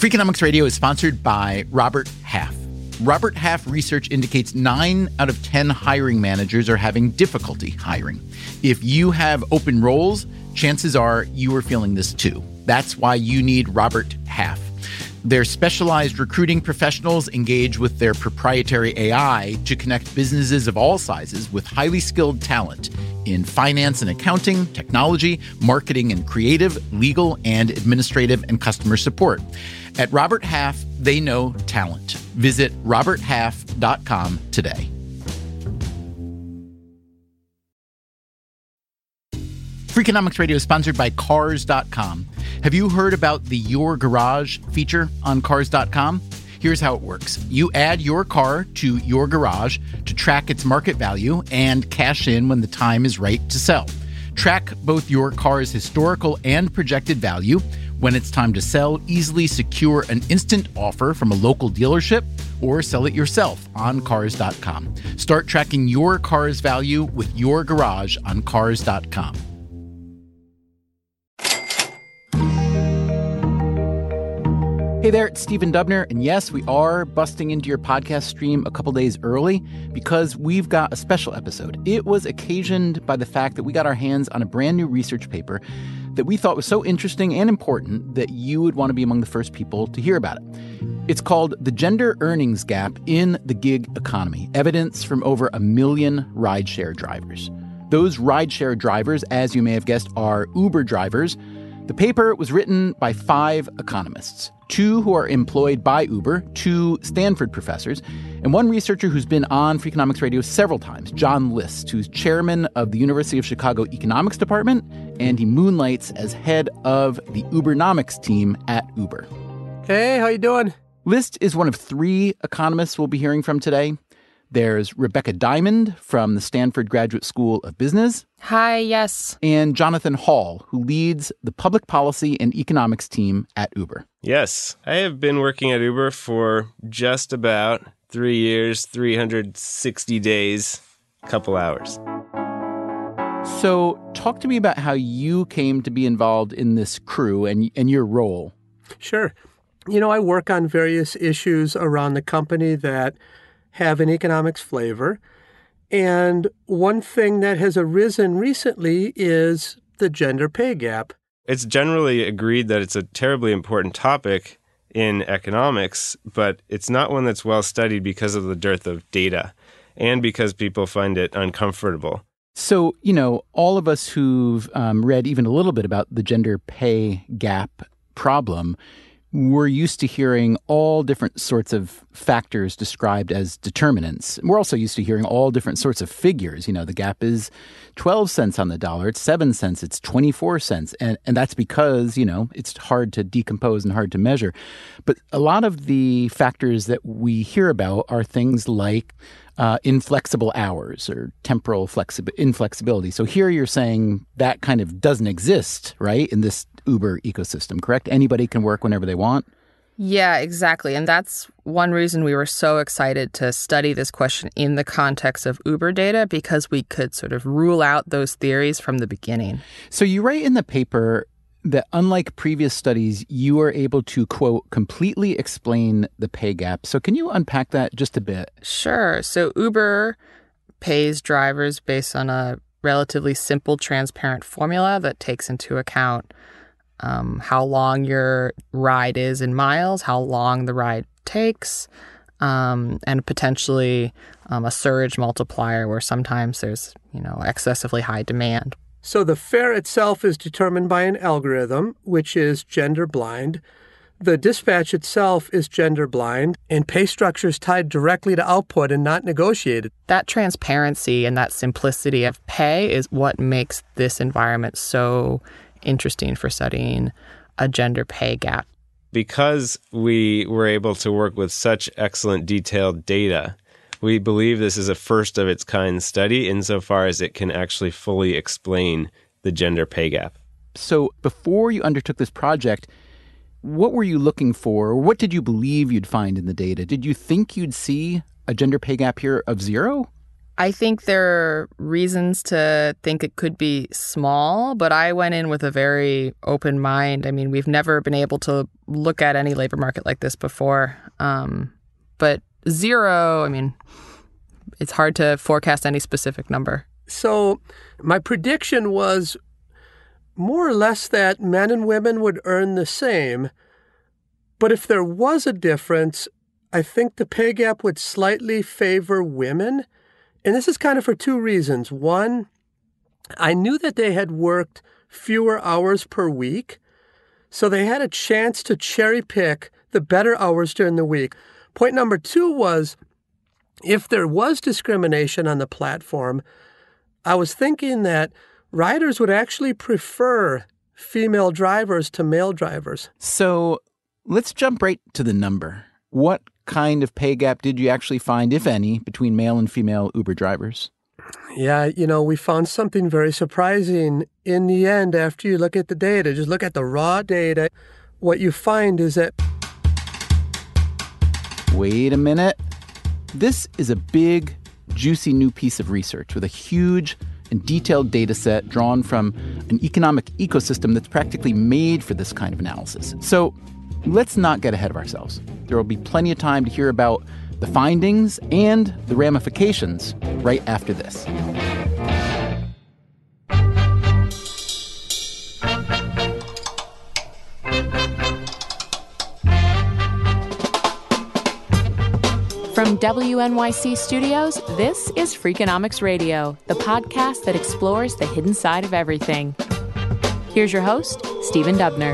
Freakonomics Radio is sponsored by Robert Half. Robert Half research indicates 9 out of 10 hiring managers are having difficulty hiring. If you have open roles, chances are you are feeling this too. That's why you need Robert Half. Their specialized recruiting professionals engage with their proprietary AI to connect businesses of all sizes with highly skilled talent in finance and accounting, technology, marketing and creative, legal and administrative, and customer support. At Robert Half, they know talent. Visit roberthalf.com today. Freakonomics Radio is sponsored by Cars.com. Have you heard about the Your Garage feature on Cars.com? Here's how it works. You add your car to Your Garage to track its market value and cash in when the time is right to sell. Track both your car's historical and projected value. When it's time to sell, easily secure an instant offer from a local dealership or sell it yourself on Cars.com. Start tracking your car's value with Your Garage on Cars.com. Hey there, it's Stephen Dubner, and yes, we are busting into your podcast stream a couple days early because we've got a special episode. It was occasioned by the fact that we got our hands on a brand new research paper that we thought was so interesting and important that you would want to be among the first people to hear about it. It's called The Gender Earnings Gap in the Gig Economy, Evidence from Over 1 Million Rideshare Drivers. Those rideshare drivers, as you may have guessed, are Uber drivers. The paper was written by 5 economists, 2 who are employed by Uber, 2 Stanford professors, and 1 researcher who's been on Freakonomics Radio several times, John List, who's chairman of the University of Chicago Economics Department, and he moonlights as head of the Ubernomics team at Uber. Hey, how you doing? List is one of 3 economists we'll be hearing from today. There's Rebecca Diamond from the Stanford Graduate School of Business. Hi, yes. And Jonathan Hall, who leads the public policy and economics team at Uber. Yes, I have been working at Uber for just about 3 years, 360 days, a couple hours. So talk to me about how you came to be involved in this crew and your role. Sure. You know, I work on various issues around the company that have an economics flavor. And one thing that has arisen recently is the gender pay gap. It's generally agreed that it's a terribly important topic in economics, but it's not one that's well studied because of the dearth of data and because people find it uncomfortable. So, you know, all of us who've read even a little bit about the gender pay gap problem, we're used to hearing all different sorts of factors described as determinants. We're also used to hearing all different sorts of figures. You know, the gap is 12 cents on the dollar, it's 7 cents, it's 24 cents. And that's because, you know, it's hard to decompose and hard to measure. But a lot of the factors that we hear about are things like inflexible hours or temporal inflexibility. So here you're saying that kind of doesn't exist, right, in this Uber ecosystem, correct? Anybody can work whenever they want? Yeah, exactly. And that's one reason we were so excited to study this question in the context of Uber data, because we could sort of rule out those theories from the beginning. So you write in the paper that unlike previous studies, you are able to, quote, completely explain the pay gap. So can you unpack that just a bit? Sure. So Uber pays drivers based on a relatively simple, transparent formula that takes into account how long your ride is in miles, how long the ride takes, and potentially a surge multiplier where sometimes there's, you know, excessively high demand. So the fare itself is determined by an algorithm, which is gender blind. The dispatch itself is gender blind, and pay structure is tied directly to output and not negotiated. That transparency and that simplicity of pay is what makes this environment so interesting for studying a gender pay gap. Because we were able to work with such excellent detailed data, we believe this is a first of its kind study insofar as it can actually fully explain the gender pay gap. So before you undertook this project, what were you looking for? What did you believe you'd find in the data? Did you think you'd see a gender pay gap here of 0? I think there are reasons to think it could be small, but I went in with a very open mind. I mean, we've never been able to look at any labor market like this before. But zero, I mean, it's hard to forecast any specific number. So my prediction was more or less that men and women would earn the same. But if there was a difference, I think the pay gap would slightly favor women. And this is kind of for two reasons. One, I knew that they had worked fewer hours per week, so they had a chance to cherry pick the better hours during the week. Point number two was, if there was discrimination on the platform, I was thinking that riders would actually prefer female drivers to male drivers. So let's jump right to the number. What kind of pay gap did you actually find, if any, between male and female Uber drivers? Yeah, we found something very surprising. In the end, after you look at the data, just look at the raw data, what you find is that... Wait a minute. This is a big, juicy new piece of research with a huge and detailed data set drawn from an economic ecosystem that's practically made for this kind of analysis. So let's not get ahead of ourselves. There will be plenty of time to hear about the findings and the ramifications right after this. From WNYC Studios, this is Freakonomics Radio, the podcast that explores the hidden side of everything. Here's your host, Stephen Dubner.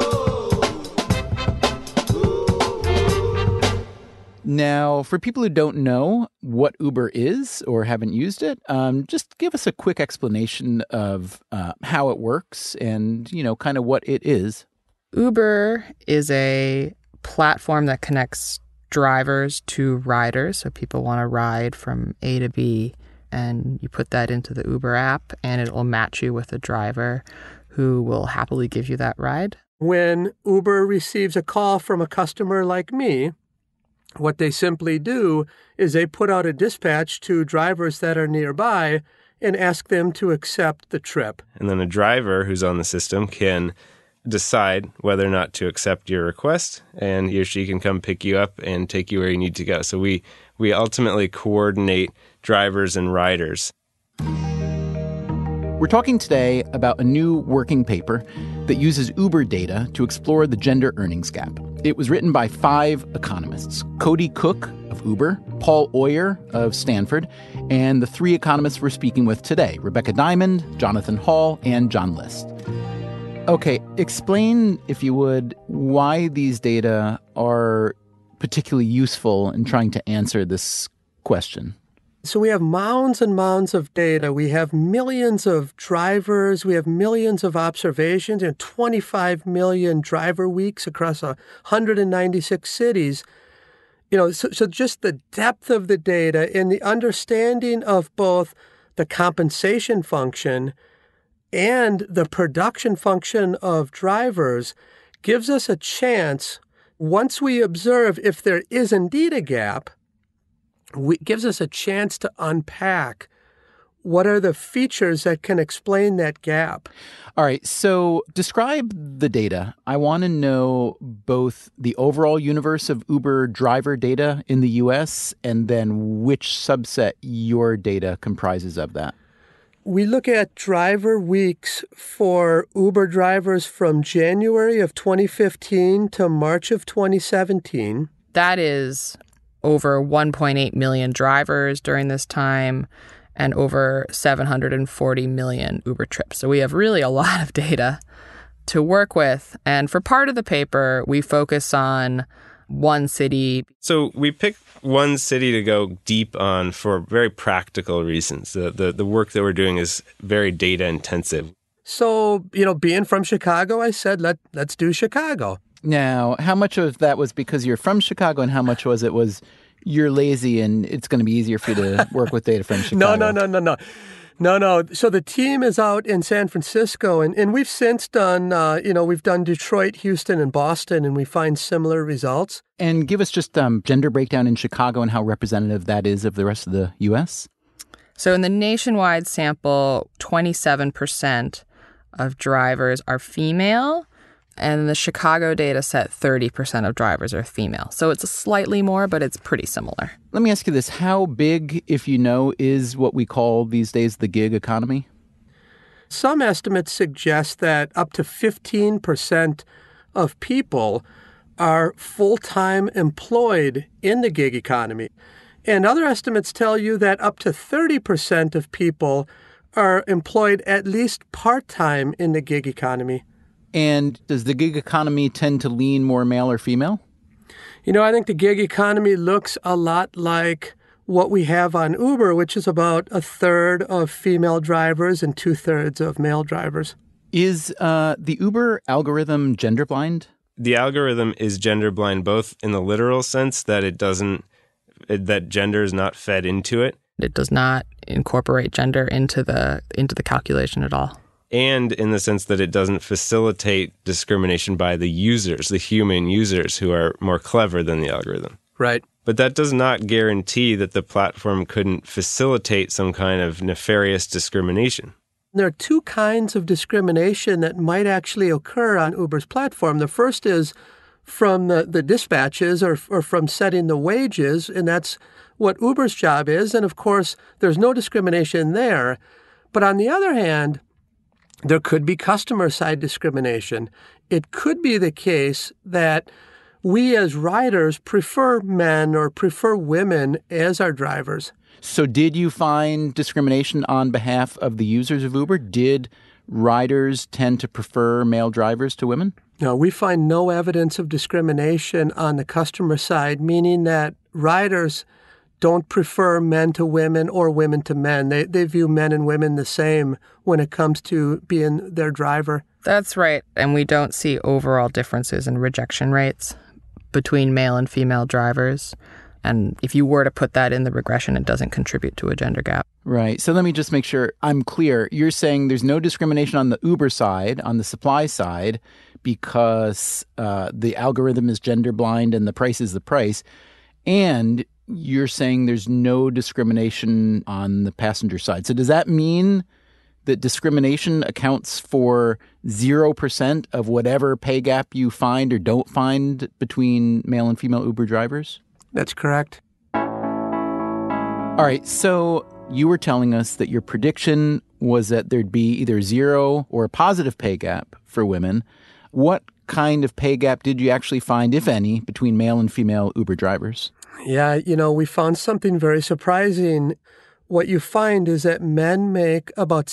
Now, for people who don't know what Uber is or haven't used it, just give us a quick explanation of how it works and, kind of what it is. Uber is a platform that connects drivers to riders. So people want to ride from A to B, and you put that into the Uber app, and it will match you with a driver who will happily give you that ride. When Uber receives a call from a customer like me, what they simply do is they put out a dispatch to drivers that are nearby and ask them to accept the trip. And then a driver who's on the system can decide whether or not to accept your request, and he or she can come pick you up and take you where you need to go. So we ultimately coordinate drivers and riders. We're talking today about a new working paper that uses Uber data to explore the gender earnings gap. It was written by 5 economists: Cody Cook of Uber, Paul Oyer of Stanford, and the 3 economists we're speaking with today: Rebecca Diamond, Jonathan Hall, and John List. Okay, explain, if you would, why these data are particularly useful in trying to answer this question. So we have mounds and mounds of data. We have millions of drivers. We have millions of observations and 25 million driver weeks across 196 cities. So just the depth of the data and the understanding of both the compensation function and the production function of drivers gives us a chance, once we observe if there is indeed a gap, gives us a chance to unpack what are the features that can explain that gap. All right, so describe the data. I want to know both the overall universe of Uber driver data in the U.S. and then which subset your data comprises of that. We look at driver weeks for Uber drivers from January of 2015 to March of 2017. That is over 1.8 million drivers during this time and over 740 million Uber trips. So we have really a lot of data to work with. And for part of the paper, we focus on one city. So we picked one city to go deep on for very practical reasons. The work that we're doing is very data intensive. So, being from Chicago, I said, let's do Chicago. Now, how much of that was because you're from Chicago and how much was you're lazy and it's going to be easier for you to work with data from Chicago? No. So the team is out in San Francisco, and we've since done, we've done Detroit, Houston, and Boston, and we find similar results. And give us just gender breakdown in Chicago and how representative that is of the rest of the U.S. So in the nationwide sample, 27% of drivers are female, and in the Chicago data set, 30% of drivers are female. So it's slightly more, but it's pretty similar. Let me ask you this. How big, if you know, is what we call these days the gig economy? Some estimates suggest that up to 15% of people are full-time employed in the gig economy. And other estimates tell you that up to 30% of people are employed at least part-time in the gig economy. And does the gig economy tend to lean more male or female? You know, I think the gig economy looks a lot like what we have on Uber, which is about a third of female drivers and 2/3 of male drivers. Is the Uber algorithm gender blind? The algorithm is gender blind, both in the literal sense that that gender is not fed into it. It does not incorporate gender into the calculation at all. And in the sense that it doesn't facilitate discrimination by the users, the human users who are more clever than the algorithm. Right. But that does not guarantee that the platform couldn't facilitate some kind of nefarious discrimination. There are two kinds of discrimination that might actually occur on Uber's platform. The first is from the dispatches or from setting the wages, and that's what Uber's job is. And of course, there's no discrimination there. But on the other hand, there could be customer-side discrimination. It could be the case that we as riders prefer men or prefer women as our drivers. So did you find discrimination on behalf of the users of Uber? Did riders tend to prefer male drivers to women? No, we find no evidence of discrimination on the customer side, meaning that riders don't prefer men to women or women to men. They view men and women the same when it comes to being their driver. That's right. And we don't see overall differences in rejection rates between male and female drivers. And if you were to put that in the regression, it doesn't contribute to a gender gap. Right. So let me just make sure I'm clear. You're saying there's no discrimination on the Uber side, on the supply side, because the algorithm is gender blind and the price is the price. And you're saying there's no discrimination on the passenger side. So does that mean that discrimination accounts for 0% of whatever pay gap you find or don't find between male and female Uber drivers? That's correct. All right. So you were telling us that your prediction was that there'd be either zero or a positive pay gap for women. What kind of pay gap did you actually find, if any, between male and female Uber drivers? Yeah, we found something very surprising. What you find is that men make about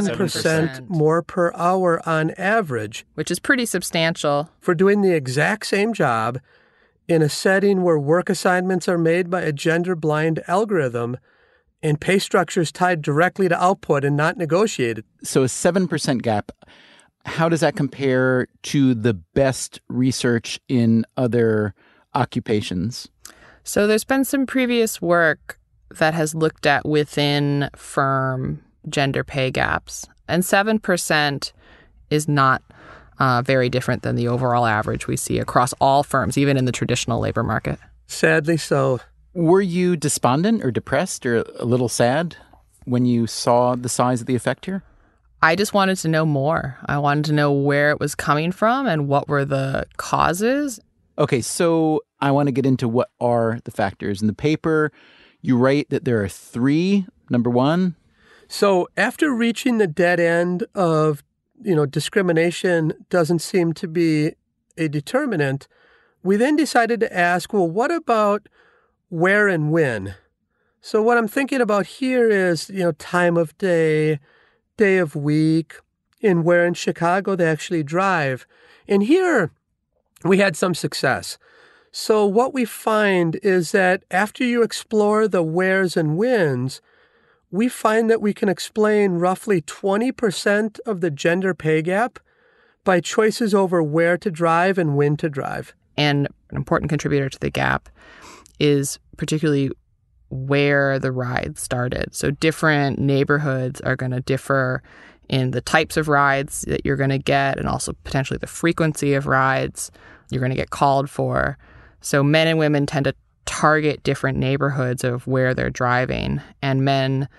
7% more per hour on average. Which is pretty substantial. For doing the exact same job in a setting where work assignments are made by a gender-blind algorithm and pay structures tied directly to output and not negotiated. So a 7% gap. How does that compare to the best research in other occupations? So there's been some previous work that has looked at within firm gender pay gaps. And 7% is not very different than the overall average we see across all firms, even in the traditional labor market. Sadly so. Were you despondent or depressed or a little sad when you saw the size of the effect here? I just wanted to know more. I wanted to know where it was coming from and what were the causes. Okay, so I want to get into what are the factors. In the paper, you write that there are three. Number one. So after reaching the dead end of, discrimination doesn't seem to be a determinant, we then decided to ask, well, what about where and when? So what I'm thinking about here is, time of day, day of week, and where in Chicago they actually drive. And here we had some success. So what we find is that after you explore the wheres and whens, we find that we can explain roughly 20% of the gender pay gap by choices over where to drive and when to drive. And an important contributor to the gap is particularly where the ride started. So different neighborhoods are going to differ in the types of rides that you're going to get and also potentially the frequency of rides you're going to get called for. So men and women tend to target different neighborhoods of where they're driving, and men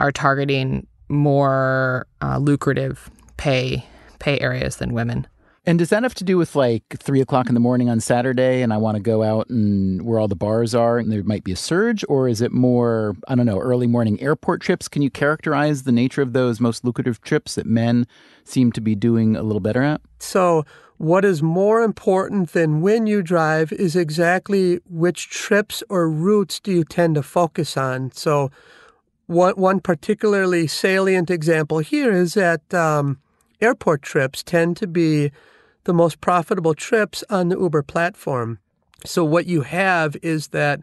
are targeting more lucrative pay areas than women. And does that have to do with like 3 o'clock in the morning on Saturday and I want to go out and where all the bars are and there might be a surge? Or is it more, I don't know, early morning airport trips? Can you characterize the nature of those most lucrative trips that men seem to be doing a little better at? So what is more important than when you drive is exactly which trips or routes do you tend to focus on. So one particularly salient example here is that airport trips tend to be the most profitable trips on the Uber platform. So what you have is that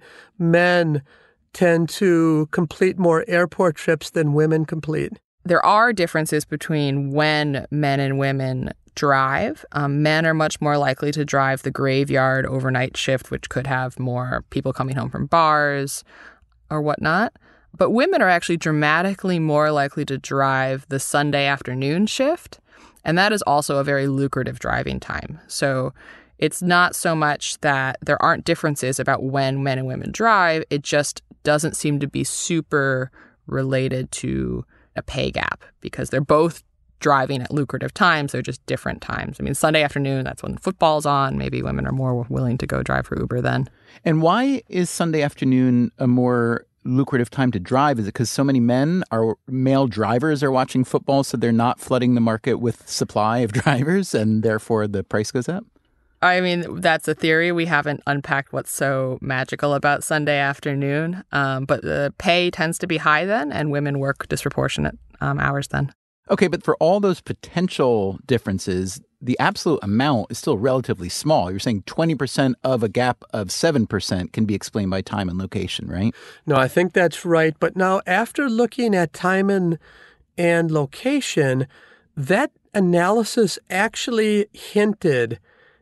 men tend to complete more airport trips than women complete. There are differences between when men and women drive. Men are much more likely to drive the graveyard overnight shift, which could have more people coming home from bars or whatnot. But women are actually dramatically more likely to drive the Sunday afternoon shift. And that is also a very lucrative driving time. So it's not so much that there aren't differences about when men and women drive. It just doesn't seem to be super related to a pay gap because they're both driving at lucrative times. They're just different times. I mean, Sunday afternoon, that's when football's on. Maybe women are more willing to go drive for Uber then. And why is Sunday afternoon a more lucrative time to drive? Is it because so many male drivers are watching football, so they're not flooding the market with supply of drivers, and therefore the price goes up? I mean, that's a theory. We haven't unpacked what's so magical about Sunday afternoon, but the pay tends to be high then, and women work disproportionate hours then. Okay, but for all those potential differences, the absolute amount is still relatively small. You're saying 20% of a gap of 7% can be explained by time and location, right? No, I think that's right. But now after looking at time and location, that analysis actually hinted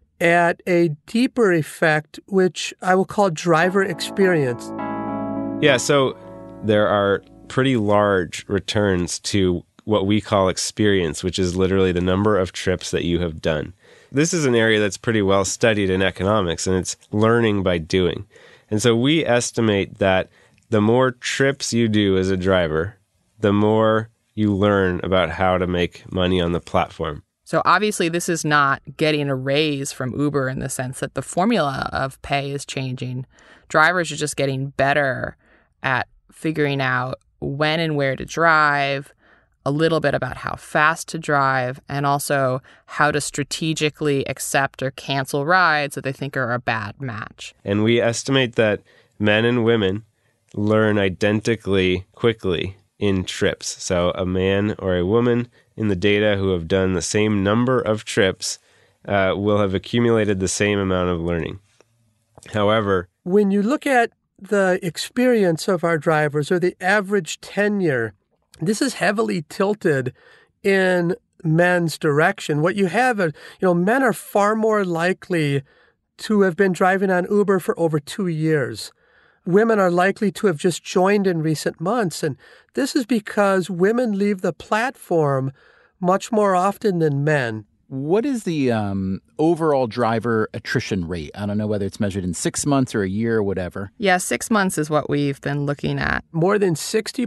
at a deeper effect, which I will call driver experience. Yeah, so there are pretty large returns to what we call experience, which is literally the number of trips that you have done. This is an area that's pretty well studied in economics, and it's learning by doing. And so we estimate that the more trips you do as a driver, the more you learn about how to make money on the platform. So obviously this is not getting a raise from Uber in the sense that the formula of pay is changing. Drivers are just getting better at figuring out when and where to drive, a little bit about how fast to drive, and also how to strategically accept or cancel rides that they think are a bad match. And we estimate that men and women learn identically quickly in trips. So a man or a woman in the data who have done the same number of trips will have accumulated the same amount of learning. However, when you look at the experience of our drivers or the average tenure, this is heavily tilted in men's direction. What you have are, men are far more likely to have been driving on Uber for over 2 years. Women are likely to have just joined in recent months. And this is because women leave the platform much more often than men. What is the overall driver attrition rate? I don't know whether it's measured in 6 months or a year or whatever. Yeah, 6 months is what we've been looking at. More than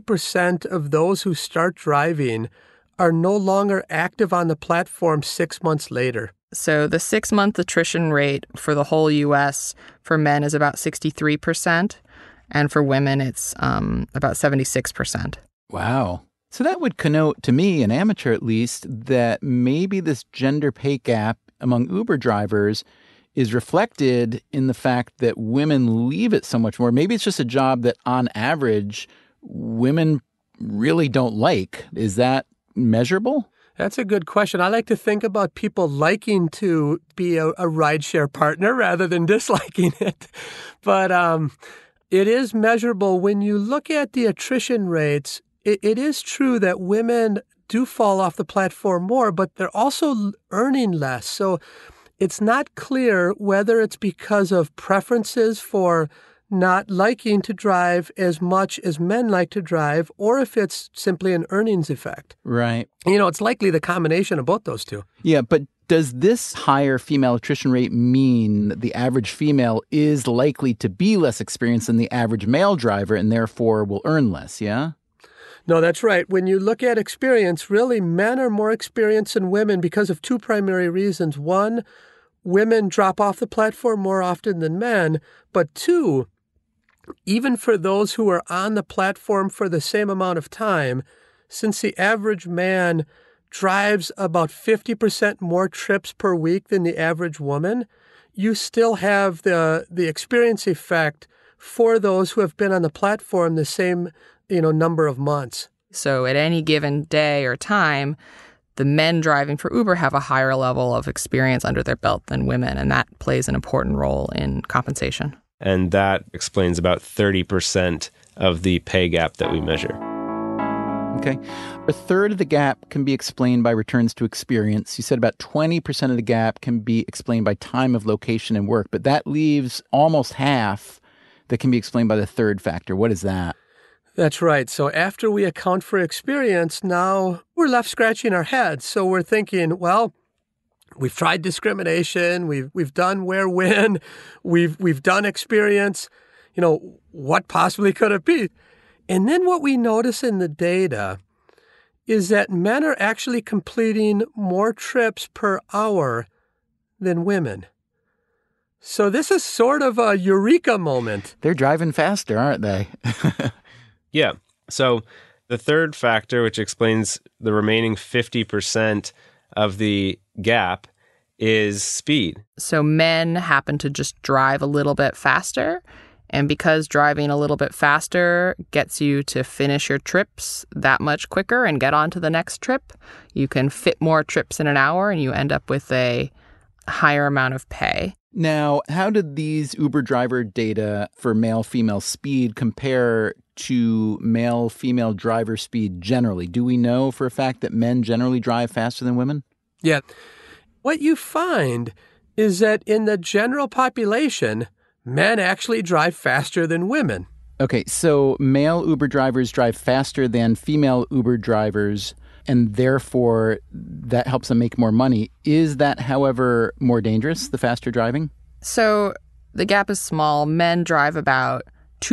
60% of those who start driving are no longer active on the platform 6 months later. So the 6-month attrition rate for the whole U.S. for men is about 63%, and for women it's about 76%. Wow. So that would connote to me, an amateur at least, that maybe this gender pay gap among Uber drivers is reflected in the fact that women leave it so much more. Maybe it's just a job that on average women really don't like. Is that measurable? That's a good question. I like to think about people liking to be a rideshare partner rather than disliking it. But it is measurable. When you look at the attrition rates, it is true that women do fall off the platform more, but they're also earning less. So it's not clear whether it's because of preferences for not liking to drive as much as men like to drive, or if it's simply an earnings effect. Right. It's likely the combination of both those two. Yeah, but does this higher female attrition rate mean that the average female is likely to be less experienced than the average male driver and therefore will earn less, yeah? No, that's right. When you look at experience, really men are more experienced than women because of two primary reasons. One, women drop off the platform more often than men. But two, even for those who are on the platform for the same amount of time, since the average man drives about 50% more trips per week than the average woman, you still have the experience effect for those who have been on the platform the same number of months. So at any given day or time, the men driving for Uber have a higher level of experience under their belt than women, and that plays an important role in compensation. And that explains about 30% of the pay gap that we measure. Okay. A third of the gap can be explained by returns to experience. You said about 20% of the gap can be explained by time of location and work, but that leaves almost half that can be explained by the third factor. What is that? That's right. So after we account for experience, now we're left scratching our heads. So we're thinking, well, we've tried discrimination, we've done where-when, we've done experience. What possibly could it be? And then what we notice in the data is that men are actually completing more trips per hour than women. So this is sort of a eureka moment. They're driving faster, aren't they? Yeah. So the third factor, which explains the remaining 50% of the gap, is speed. So men happen to just drive a little bit faster. And because driving a little bit faster gets you to finish your trips that much quicker and get on to the next trip, you can fit more trips in an hour and you end up with a higher amount of pay. Now, how did these Uber driver data for male-female speed compare to male-female driver speed generally? Do we know for a fact that men generally drive faster than women? Yeah. What you find is that in the general population, men actually drive faster than women. Okay, so male Uber drivers drive faster than female Uber drivers, and therefore that helps them make more money. Is that, however, more dangerous, the faster driving? So the gap is small. Men drive about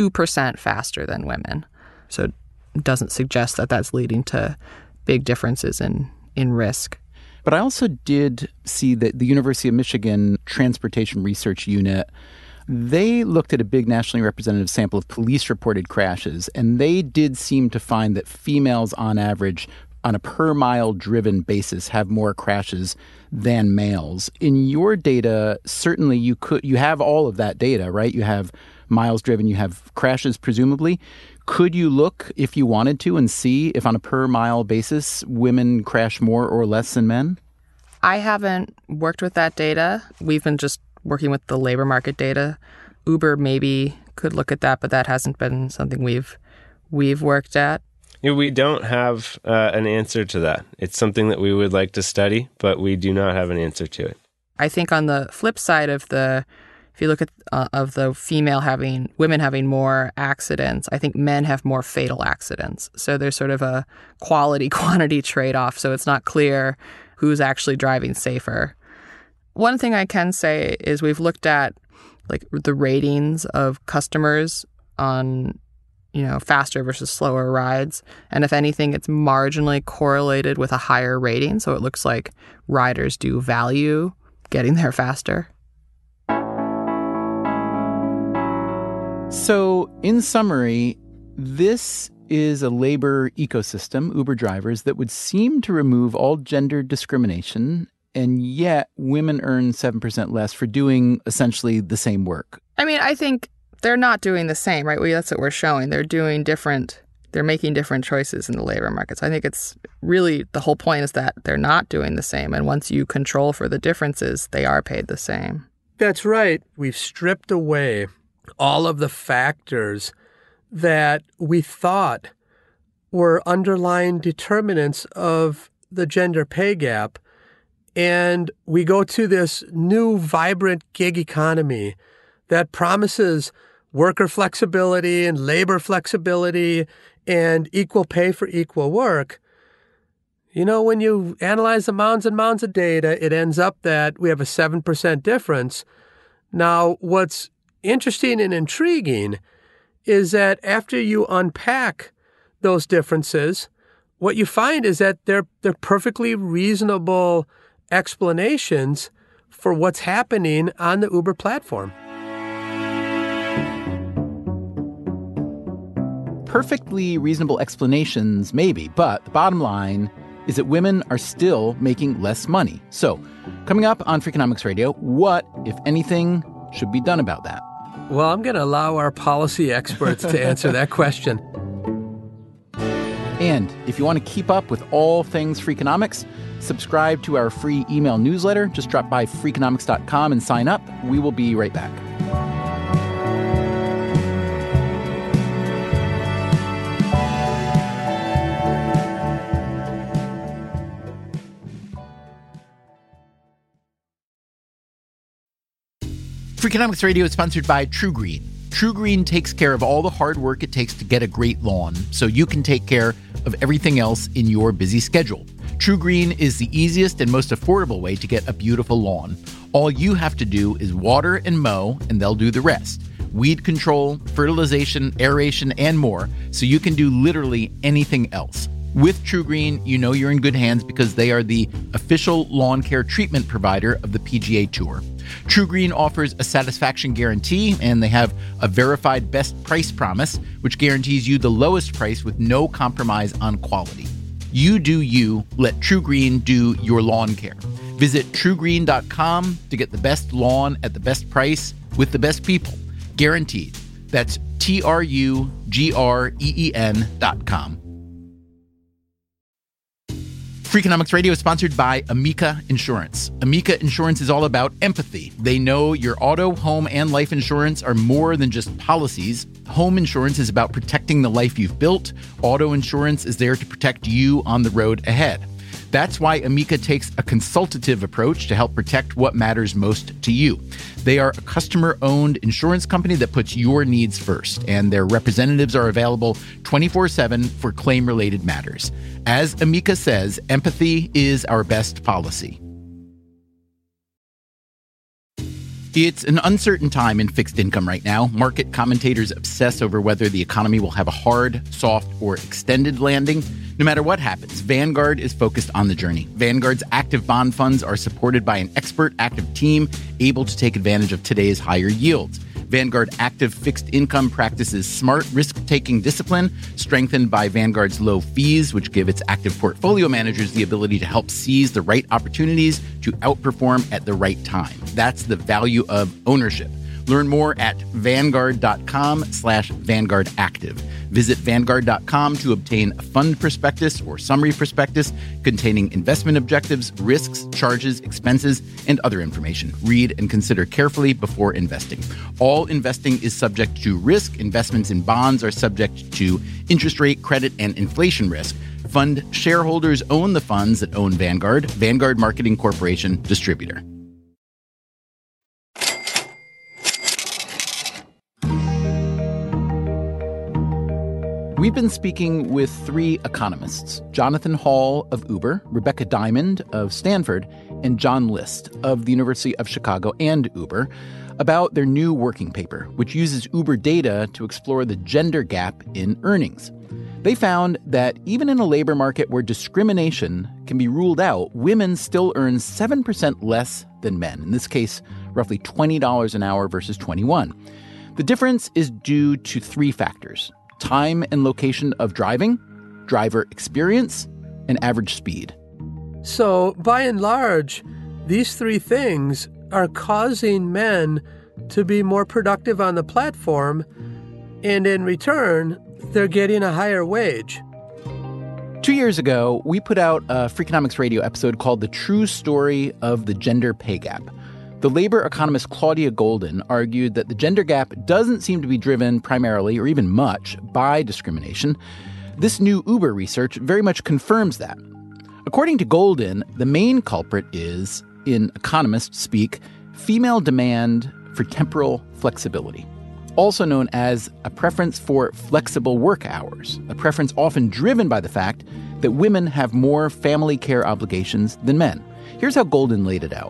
2% faster than women. So it doesn't suggest that that's leading to big differences in risk. But I also did see that the University of Michigan Transportation Research Unit, they looked at a big nationally representative sample of police-reported crashes, and they did seem to find that females on average, on a per-mile driven basis, have more crashes than males. In your data, certainly you have all of that data, right? You have miles driven, you have crashes, presumably. Could you look, if you wanted to, and see if on a per-mile basis, women crash more or less than men? I haven't worked with that data. We've been just working with the labor market data. Uber maybe could look at that, but that hasn't been something we've worked at. We don't have an answer to that. It's something that we would like to study, but we do not have an answer to it. I think on the flip side of if you look at of the women having more accidents, I think men have more fatal accidents. So there's sort of a quality-quantity trade-off. So it's not clear who's actually driving safer. One thing I can say is we've looked at the ratings of customers on faster versus slower rides. And if anything, it's marginally correlated with a higher rating. So it looks like riders do value getting there faster. So in summary, this is a labor ecosystem, Uber drivers, that would seem to remove all gender discrimination, and yet women earn 7% less for doing essentially the same work. I mean, I think they're not doing the same, right? That's what we're showing. They're making different choices in the labor markets. I think it's really, the whole point is that they're not doing the same. And once you control for the differences, they are paid the same. That's right. We've stripped away all of the factors that we thought were underlying determinants of the gender pay gap. And we go to this new, vibrant gig economy that promises worker flexibility and labor flexibility and equal pay for equal work. When you analyze the mounds and mounds of data, it ends up that we have a 7% difference. Now, what's interesting and intriguing is that after you unpack those differences, what you find is that they're perfectly reasonable explanations for what's happening on the Uber platform. Perfectly reasonable explanations, maybe, but the bottom line is that women are still making less money. So, coming up on Freakonomics Radio, what, if anything, should be done about that? Well, I'm going to allow our policy experts to answer that question. And if you want to keep up with all things Freakonomics, subscribe to our free email newsletter. Just drop by Freakonomics.com and sign up. We will be right back. Freakonomics Radio is sponsored by TruGreen. TruGreen takes care of all the hard work it takes to get a great lawn, so you can take care of everything else in your busy schedule. TruGreen is the easiest and most affordable way to get a beautiful lawn. All you have to do is water and mow, and they'll do the rest. Weed control, fertilization, aeration, and more, so you can do literally anything else. With TruGreen, you know you're in good hands because they are the official lawn care treatment provider of the PGA Tour. TruGreen offers a satisfaction guarantee, and they have a verified best price promise, which guarantees you the lowest price with no compromise on quality. You do you. Let TruGreen do your lawn care. Visit TruGreen.com to get the best lawn at the best price with the best people. Guaranteed. That's TruGreen.com. Freakonomics Radio is sponsored by Amica Insurance. Amica Insurance is all about empathy. They know your auto, home, and life insurance are more than just policies. Home insurance is about protecting the life you've built. Auto insurance is there to protect you on the road ahead. That's why Amica takes a consultative approach to help protect what matters most to you. They are a customer-owned insurance company that puts your needs first, and their representatives are available 24/7 for claim-related matters. As Amica says, empathy is our best policy. It's an uncertain time in fixed income right now. Market commentators obsess over whether the economy will have a hard, soft, or extended landing. No matter what happens, Vanguard is focused on the journey. Vanguard's active bond funds are supported by an expert active team able to take advantage of today's higher yields. Vanguard Active Fixed Income practices smart risk-taking discipline, strengthened by Vanguard's low fees, which give its active portfolio managers the ability to help seize the right opportunities to outperform at the right time. That's the value of ownership. Learn more at Vanguard.com/Vanguard Active. Visit Vanguard.com to obtain a fund prospectus or summary prospectus containing investment objectives, risks, charges, expenses, and other information. Read and consider carefully before investing. All investing is subject to risk. Investments in bonds are subject to interest rate, credit, and inflation risk. Fund shareholders own the funds that own Vanguard. Vanguard Marketing Corporation, distributor. We've been speaking with three economists, Jonathan Hall of Uber, Rebecca Diamond of Stanford, and John List of the University of Chicago and Uber, about their new working paper, which uses Uber data to explore the gender gap in earnings. They found that even in a labor market where discrimination can be ruled out, women still earn 7% less than men, in this case, roughly $20 an hour versus $21. The difference is due to three factors: time and location of driving, driver experience, and average speed. So, by and large, these three things are causing men to be more productive on the platform, and in return, they're getting a higher wage. 2 years ago, we put out a Freakonomics Radio episode called The True Story of the Gender Pay Gap. The labor economist Claudia Goldin argued that the gender gap doesn't seem to be driven primarily or even much by discrimination. This new Uber research very much confirms that. According to Goldin, the main culprit is, in economist speak, female demand for temporal flexibility, also known as a preference for flexible work hours, a preference often driven by the fact that women have more family care obligations than men. Here's how Goldin laid it out.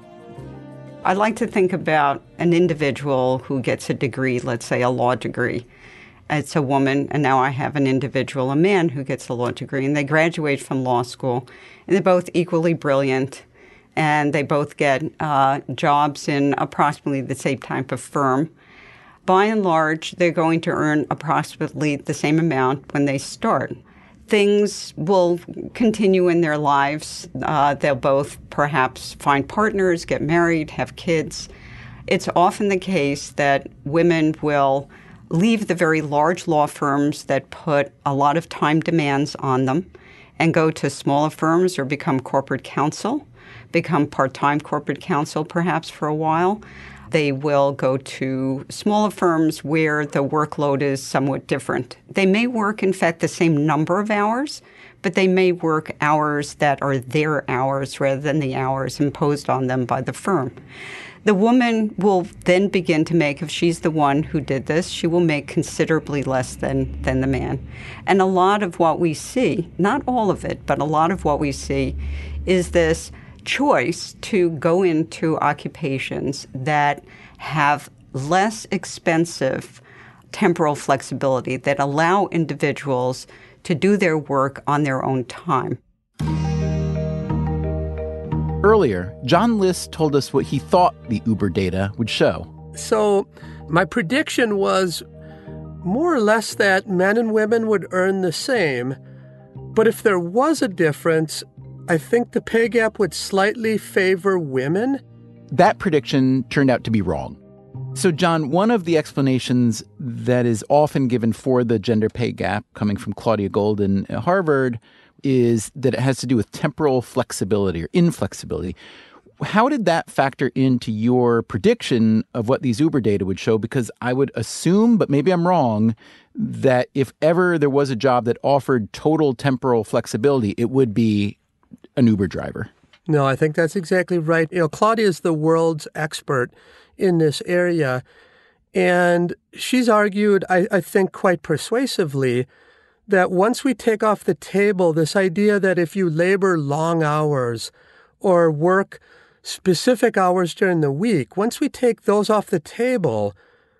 I like to think about an individual who gets a degree, let's say a law degree, it's a woman, and now I have an individual, a man, who gets a law degree, and they graduate from law school, and they're both equally brilliant, and they both get jobs in approximately the same type of firm. By and large, they're going to earn approximately the same amount when they start. Things will continue in their lives. They'll both perhaps find partners, get married, have kids. It's often the case that women will leave the very large law firms that put a lot of time demands on them and go to smaller firms or become corporate counsel, become part-time corporate counsel perhaps for a while. They will go to smaller firms where the workload is somewhat different. They may work, in fact, the same number of hours, but they may work hours that are their hours rather than the hours imposed on them by the firm. The woman will then begin to make, if she's the one who did this, she will make considerably less than the man. And a lot of what we see, not all of it, but a lot of what we see is this choice to go into occupations that have less expensive temporal flexibility, that allow individuals to do their work on their own time. Earlier, John List told us what he thought the Uber data would show. So my prediction was more or less that men and women would earn the same. But if there was a difference, I think the pay gap would slightly favor women. That prediction turned out to be wrong. So, John, one of the explanations that is often given for the gender pay gap, coming from Claudia Goldin at Harvard, is that it has to do with temporal flexibility or inflexibility. How did that factor into your prediction of what these Uber data would show? Because I would assume, but maybe I'm wrong, that if ever there was a job that offered total temporal flexibility, it would be an Uber driver. No, I think that's exactly right. Claudia is the world's expert in this area. And she's argued, I think quite persuasively, that once we take off the table this idea that if you labor long hours or work specific hours during the week, once we take those off the table,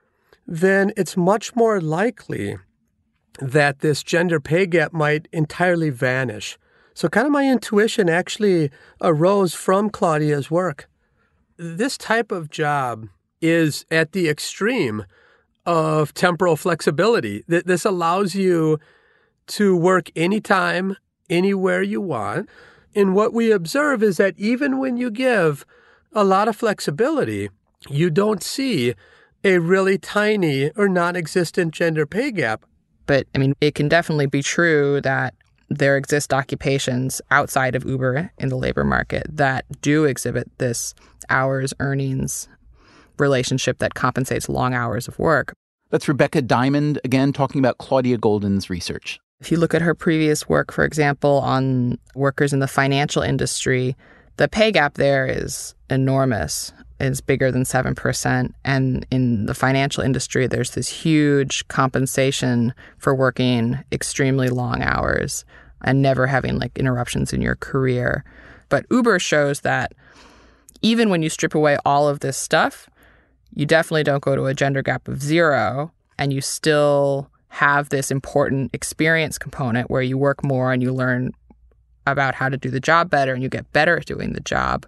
then it's much more likely that this gender pay gap might entirely vanish. So kind of my intuition actually arose from Claudia's work. This type of job is at the extreme of temporal flexibility. This allows you to work anytime, anywhere you want. And what we observe is that even when you give a lot of flexibility, you don't see a really tiny or non-existent gender pay gap. But, it can definitely be true that there exist occupations outside of Uber in the labor market that do exhibit this hours earnings relationship that compensates long hours of work. That's Rebecca Diamond, again, talking about Claudia Goldin's research. If you look at her previous work, for example, on workers in the financial industry, the pay gap there is enormous. It's bigger than 7%. And in the financial industry, there's this huge compensation for working extremely long hours and never having interruptions in your career. But Uber shows that even when you strip away all of this stuff, you definitely don't go to a gender gap of 0, and you still have this important experience component where you work more and you learn about how to do the job better and you get better at doing the job.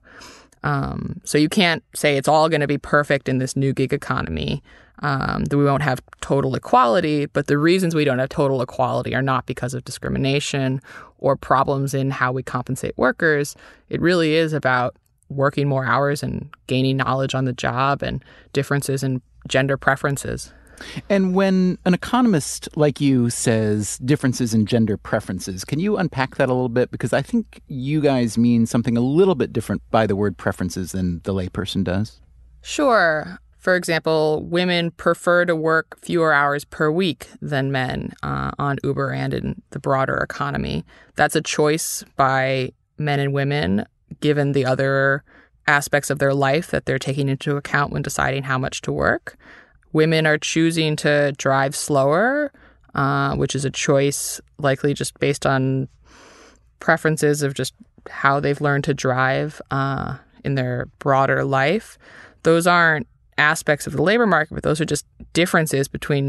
So you can't say it's all going to be perfect in this new gig economy, that we won't have total equality, but the reasons we don't have total equality are not because of discrimination or problems in how we compensate workers. It really is about working more hours and gaining knowledge on the job and differences in gender preferences. And when an economist like you says differences in gender preferences, can you unpack that a little bit? Because I think you guys mean something a little bit different by the word preferences than the layperson does. Sure. For example, women prefer to work fewer hours per week than men on Uber and in the broader economy. That's a choice by men and women, given the other aspects of their life that they're taking into account when deciding how much to work. Women are choosing to drive slower, which is a choice likely just based on preferences of just how they've learned to drive in their broader life. Those aren't aspects of the labor market, but those are just differences between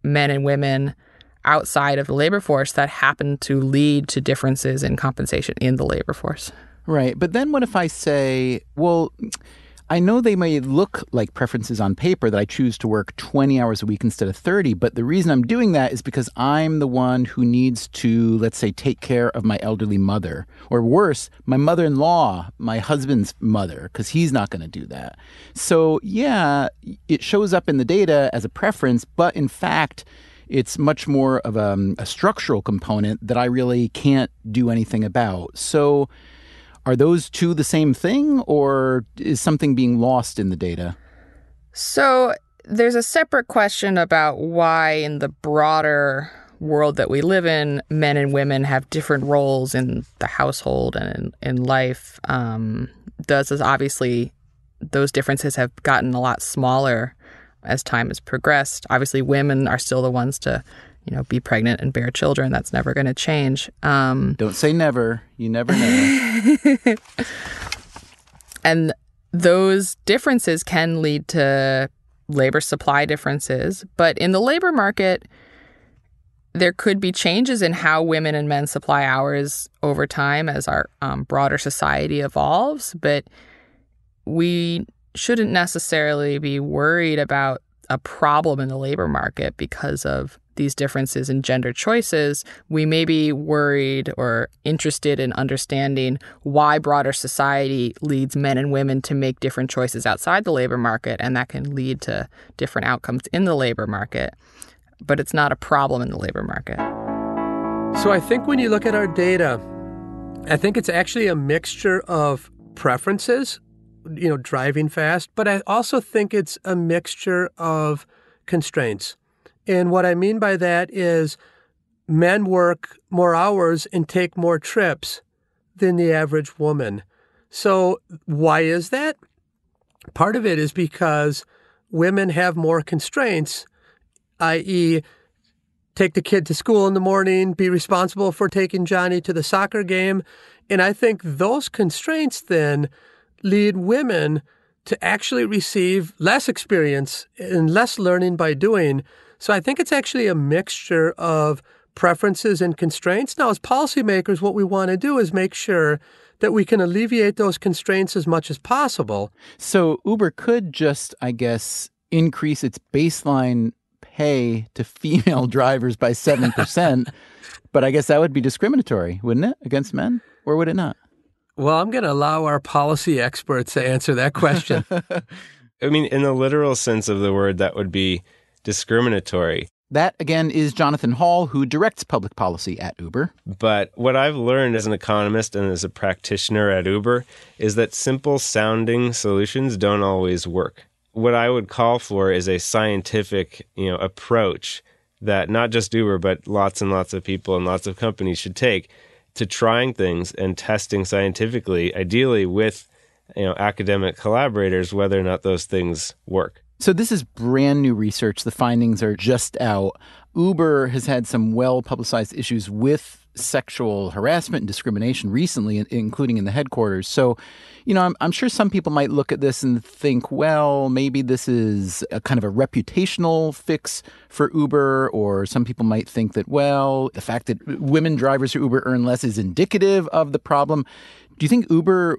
men and women outside of the labor force that happen to lead to differences in compensation in the labor force. Right. But then what if I say, well, I know they may look like preferences on paper that I choose to work 20 hours a week instead of 30, but the reason I'm doing that is because I'm the one who needs to, let's say, take care of my elderly mother, or worse, my mother-in-law, my husband's mother, because he's not going to do that. So yeah, it shows up in the data as a preference, but in fact, it's much more of a structural component that I really can't do anything about. So are those two the same thing, or is something being lost in the data? So there's a separate question about why in the broader world that we live in, men and women have different roles in the household and in life. Obviously, those differences have gotten a lot smaller as time has progressed. Obviously, women are still the ones to be pregnant and bear children. That's never going to change. Don't say never. You never know. And those differences can lead to labor supply differences. But in the labor market, there could be changes in how women and men supply hours over time as our broader society evolves. But we shouldn't necessarily be worried about a problem in the labor market because of these differences in gender choices. We may be worried or interested in understanding why broader society leads men and women to make different choices outside the labor market, and that can lead to different outcomes in the labor market. But it's not a problem in the labor market. So I think when you look at our data, I think it's actually a mixture of preferences, driving fast, but I also think it's a mixture of constraints. And what I mean by that is men work more hours and take more trips than the average woman. So why is that? Part of it is because women have more constraints, i.e., take the kid to school in the morning, be responsible for taking Johnny to the soccer game. And I think those constraints then lead women to actually receive less experience and less learning by doing. So I think it's actually a mixture of preferences and constraints. Now, as policymakers, what we want to do is make sure that we can alleviate those constraints as much as possible. So Uber could just, I guess, increase its baseline pay to female drivers by 7%, but I guess that would be discriminatory, wouldn't it, against men? Or would it not? Well, I'm going to allow our policy experts to answer that question. I mean, in the literal sense of the word, that would be discriminatory. That, again, is Jonathan Hall, who directs public policy at Uber. But what I've learned as an economist and as a practitioner at Uber is that simple-sounding solutions don't always work. What I would call for is a scientific, approach that not just Uber, but lots and lots of people and lots of companies should take to trying things and testing scientifically, ideally with academic collaborators, whether or not those things work. So this is brand new research. The findings are just out. Uber has had some well-publicized issues with sexual harassment and discrimination recently, including in the headquarters. So, I'm sure some people might look at this and think, well, maybe this is a kind of a reputational fix for Uber, or some people might think that, well, the fact that women drivers for Uber earn less is indicative of the problem. Do you think Uber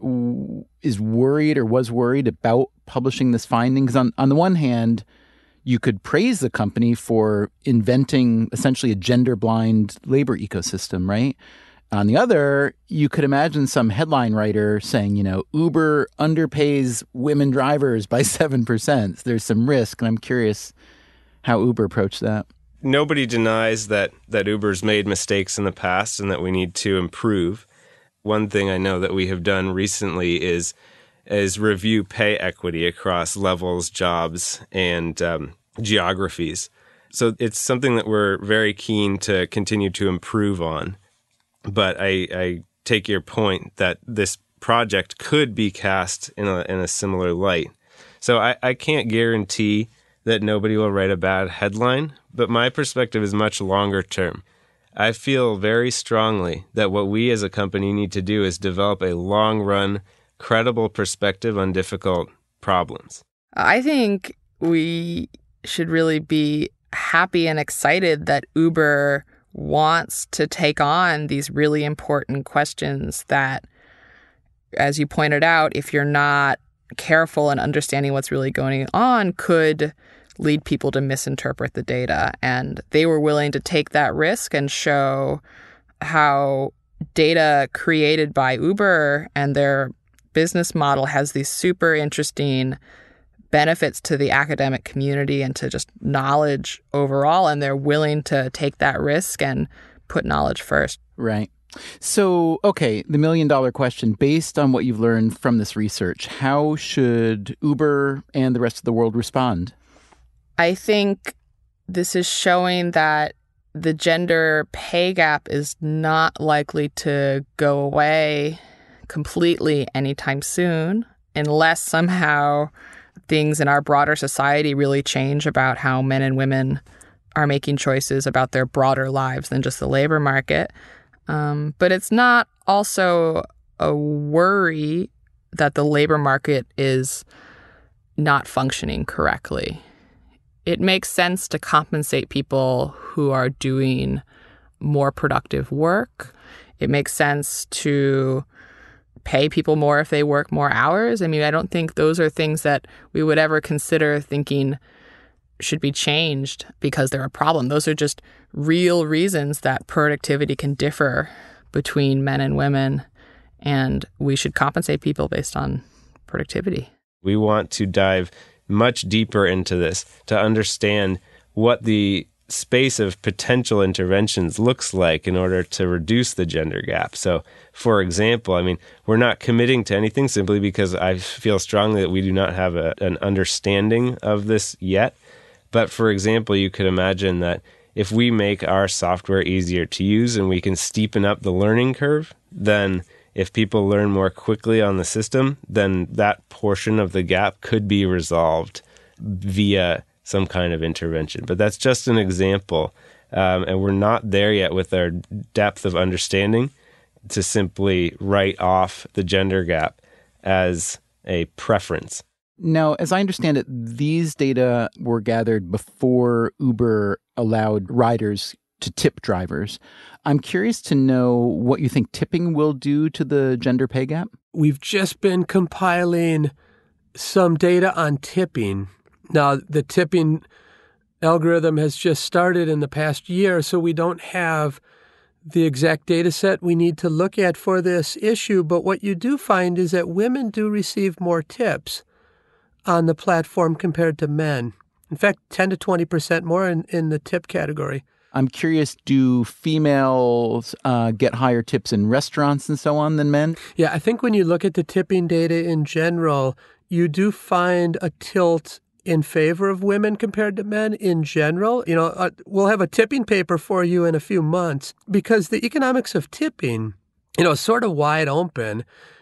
is worried or was worried about publishing this finding? Because on the one hand, you could praise the company for inventing essentially a gender-blind labor ecosystem, right? On the other, you could imagine some headline writer saying, Uber underpays women drivers by 7%. There's some risk, and I'm curious how Uber approached that. Nobody denies that Uber's made mistakes in the past and that we need to improve. One thing I know that we have done recently is review pay equity across levels, jobs, and geographies. So it's something that we're very keen to continue to improve on. But I take your point that this project could be cast in a similar light. So I can't guarantee that nobody will write a bad headline, but my perspective is much longer term. I feel very strongly that what we as a company need to do is develop a long-run, credible perspective on difficult problems. I think we should really be happy and excited that Uber wants to take on these really important questions that, as you pointed out, if you're not careful in understanding what's really going on, could lead people to misinterpret the data. And they were willing to take that risk and show how data created by Uber and their business model has these super interesting benefits to the academic community and to just knowledge overall. And they're willing to take that risk and put knowledge first. Right. So, okay, the $1 million question, based on what you've learned from this research, how should Uber and the rest of the world respond? I think this is showing that the gender pay gap is not likely to go away completely anytime soon, unless somehow things in our broader society really change about how men and women are making choices about their broader lives than just the labor market. But it's not also a worry that the labor market is not functioning correctly. It makes sense to compensate people who are doing more productive work. It makes sense to pay people more if they work more hours. I mean, I don't think those are things that we would ever consider thinking should be changed because they're a problem. Those are just real reasons that productivity can differ between men and women, and we should compensate people based on productivity. We want to dive much deeper into this to understand what the space of potential interventions looks like in order to reduce the gender gap. So, for example, I mean, we're not committing to anything simply because I feel strongly that we do not have an understanding of this yet. But for example, you could imagine that if we make our software easier to use and we can steepen up the learning curve, then if people learn more quickly on the system, then that portion of the gap could be resolved via some kind of intervention. But that's just an example. And we're not there yet with our depth of understanding to simply write off the gender gap as a preference. Now, as I understand it, these data were gathered before Uber allowed riders to tip drivers. I'm curious to know what you think tipping will do to the gender pay gap. We've just been compiling some data on tipping. Now, the tipping algorithm has just started in the past year, so we don't have the exact data set we need to look at for this issue. But what you do find is that women do receive more tips on the platform compared to men. In fact, 10 to 20% more in the tip category. I'm curious, do females get higher tips in restaurants and so on than men? Yeah, I think when you look at the tipping data in general, you do find a tilt in favor of women compared to men in general. You know, we'll have a tipping paper for you in a few months because the economics of tipping, is sort of wide open.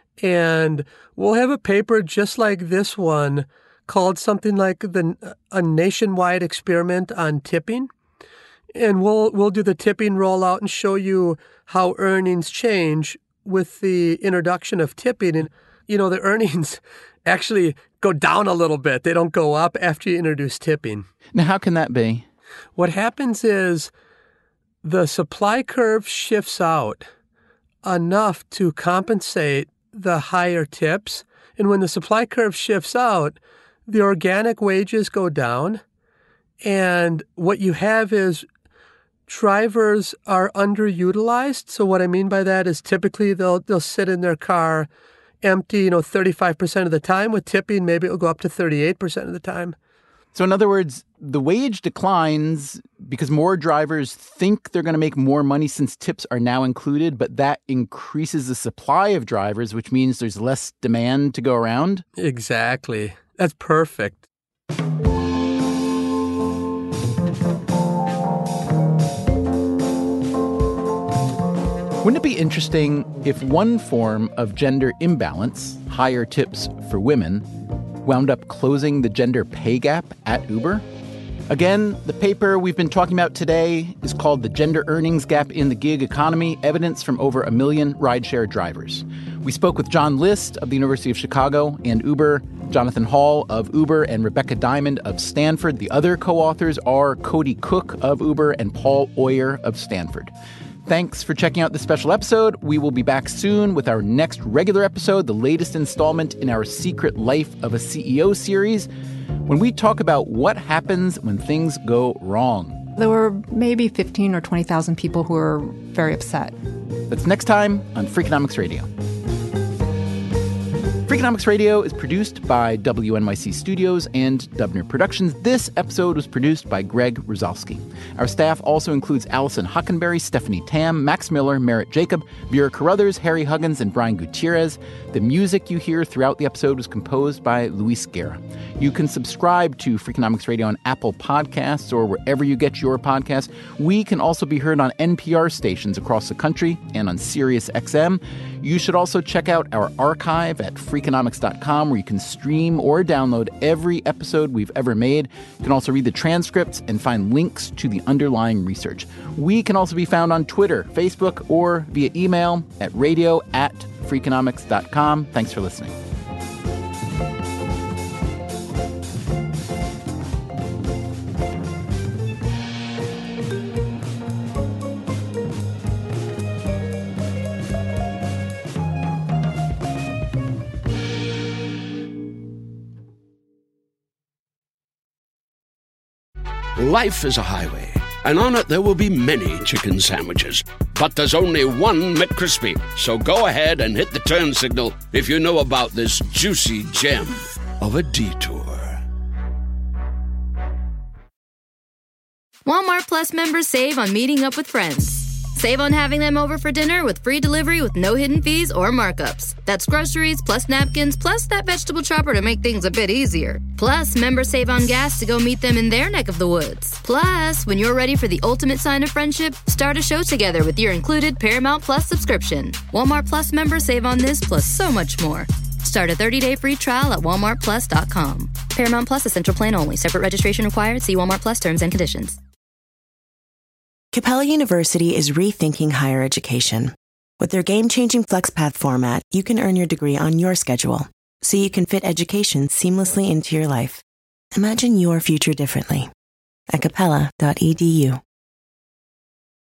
And we'll have a paper just like this one called something like a nationwide experiment on tipping. And we'll do the tipping rollout and show you how earnings change with the introduction of tipping. And, the earnings actually go down a little bit. They don't go up after you introduce tipping. Now, how can that be? What happens is the supply curve shifts out enough to compensate the higher tips. And when the supply curve shifts out, the organic wages go down. And what you have is drivers are underutilized. So what I mean by that is typically they'll sit in their car empty, 35% of the time. With tipping, maybe it'll go up to 38% of the time. So in other words, the wage declines because more drivers think they're going to make more money since tips are now included, but that increases the supply of drivers, which means there's less demand to go around? Exactly. That's perfect. Wouldn't it be interesting if one form of gender imbalance, higher tips for women, wound up closing the gender pay gap at Uber? Again, the paper we've been talking about today is called The Gender Earnings Gap in the Gig Economy, Evidence from Over 1 Million Rideshare Drivers. We spoke with John List of the University of Chicago and Uber, Jonathan Hall of Uber and Rebecca Diamond of Stanford. The other co-authors are Cody Cook of Uber and Paul Oyer of Stanford. Thanks for checking out this special episode. We will be back soon with our next regular episode, the latest installment in our Secret Life of a CEO series, when we talk about what happens when things go wrong. There were maybe 15 or 20,000 people who were very upset. That's next time on Freakonomics Radio. Freakonomics Radio is produced by WNYC Studios and Dubner Productions. This episode was produced by Greg Rosowski. Our staff also includes Allison Hockenberry, Stephanie Tam, Max Miller, Merritt Jacob, Vera Carruthers, Harry Huggins, and Brian Gutierrez. The music you hear throughout the episode was composed by Luis Guerra. You can subscribe to Freakonomics Radio on Apple Podcasts or wherever you get your podcasts. We can also be heard on NPR stations across the country and on Sirius XM. You should also check out our archive at Freakonomics.com, where you can stream or download every episode we've ever made. You can also read the transcripts and find links to the underlying research. We can also be found on Twitter, Facebook, or via email at radio@Freakonomics.com. Thanks for listening. Life is a highway, and on it there will be many chicken sandwiches. But there's only one McCrispy. So go ahead and hit the turn signal if you know about this juicy gem of a detour. Walmart Plus members save on meeting up with friends. Save on having them over for dinner with free delivery with no hidden fees or markups. That's groceries, plus napkins, plus that vegetable chopper to make things a bit easier. Plus, members save on gas to go meet them in their neck of the woods. Plus, when you're ready for the ultimate sign of friendship, start a show together with your included Paramount Plus subscription. Walmart Plus members save on this plus so much more. Start a 30-day free trial at walmartplus.com. Paramount Plus Essential Plan only. Separate registration required. See Walmart Plus terms and conditions. Capella University is rethinking higher education. With their game-changing FlexPath format, you can earn your degree on your schedule, so you can fit education seamlessly into your life. Imagine your future differently at capella.edu.